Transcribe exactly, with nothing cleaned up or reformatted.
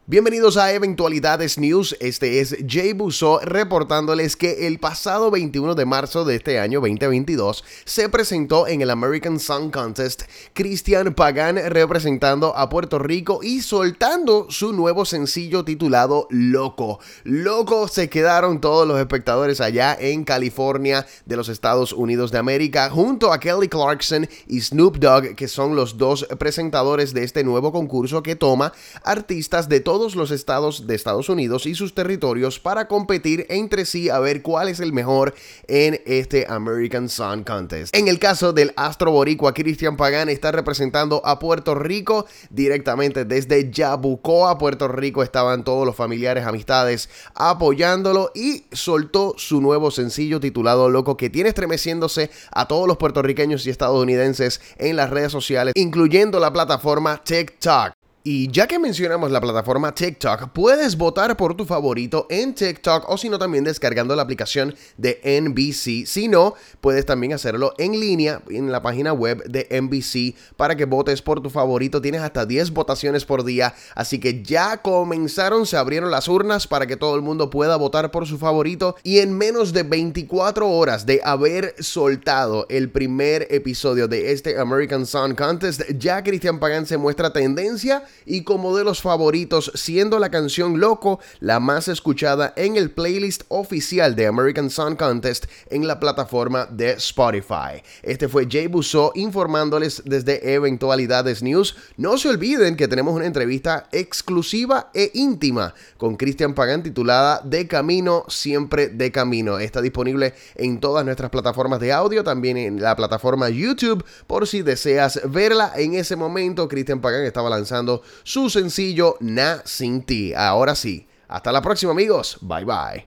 Bienvenidos a Eventualidades News, este es Jay Busso reportándoles que el pasado veintiuno de marzo de este año veinte veintidós se presentó en el American Song Contest Cristian Pagán representando a Puerto Rico y soltando su nuevo sencillo titulado Loco. Loco se quedaron todos los espectadores allá en California de los Estados Unidos de América junto a Kelly Clarkson y Snoop Dogg, que son los dos presentadores de este nuevo concurso que toma artistas de todos los estados de Estados Unidos y sus territorios para competir entre sí a ver cuál es el mejor en este American Song Contest. En el caso del astro boricua, Cristian Pagán está representando a Puerto Rico directamente desde Yabucoa, Puerto Rico. Estaban todos los familiares, amistades apoyándolo y soltó su nuevo sencillo titulado Loco, que tiene estremeciéndose a todos los puertorriqueños y estadounidenses en las redes sociales, incluyendo la plataforma TikTok. Y ya que mencionamos la plataforma TikTok, puedes votar por tu favorito en TikTok o si no también descargando la aplicación de N B C. Si no, puedes también hacerlo en línea en la página web de N B C para que votes por tu favorito. Tienes hasta diez votaciones por día, así que ya comenzaron, se abrieron las urnas para que todo el mundo pueda votar por su favorito. Y en menos de veinticuatro horas de haber soltado el primer episodio de este American Song Contest, ya Cristian Pagán se muestra tendencia y como de los favoritos, siendo la canción Loco la más escuchada en el playlist oficial de American Song Contest en la plataforma de Spotify. Este fue Jay Busso informándoles desde Eventualidades News. No se olviden que tenemos una entrevista exclusiva e íntima con Cristian Pagán titulada De Camino, Siempre de Camino. Está disponible en todas nuestras plataformas de audio, también en la plataforma YouTube, por si deseas verla. En ese momento, Cristian Pagán estaba lanzando su sencillo Na Sin Ti. Ahora sí, hasta la próxima, amigos. Bye bye.